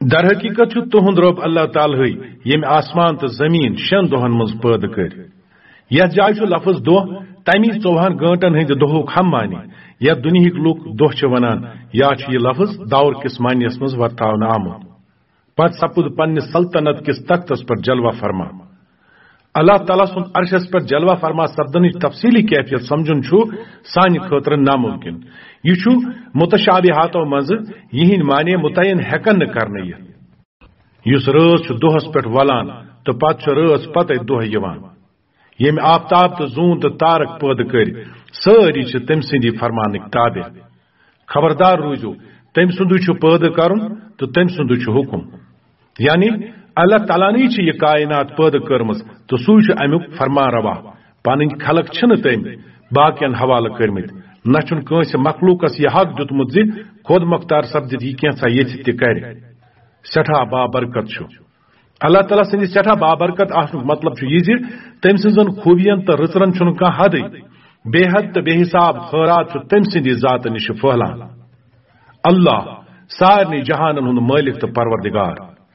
در حقیقت تہند رب اللہ تعالی یم آسمان تو زمین 6 دہن مز پید کر یت جائے لفظ دہ تمی 24 گھنٹن ہند دہک ہم معنی یا دنہک لوک دہ ونان یا یہ لفظ دور کس معنیس مز ورتاؤن آمت پت سپد پنہ سلطنت کس تختس پر جلوہ فرما اللہ تعالیٰ سن عرشس پر جلوہ فرما سپدن تفصیلی کیفیت سمجھن سان خاطر ناممکن یہ متشابہاتو مز یہ معنی متعین ہیکن کرنے اس رز دہس پہ ولان تو پتہ رز پتہ دہ یوان یم آفتاب تو زون تو تارک پید کر ساری تم سندی فرمانک تابع خبردار روزو تم سندو پید کرن تو تم سندو حکم یعنی اللہ تعالیٰ نے یہ کائنات پید کرمز تو سو امیک فرما روا پن خلق چھ تم باقین حوالہ کرمت نہ کنس مخلوقس یہ حق دتمت زی خود مختار سپدت یہ کینسا یت تر سٹھا بابرکت اللہ تعالیٰ سند سٹھا بابرکت آسن مطلب یہ تم سن خوبین تو رچرن کھانا حد بے حد تو بے حساب خیرات تم سندی ذات نش پھہلان اللہ سارے جہانن ہند مالک تو پروردگار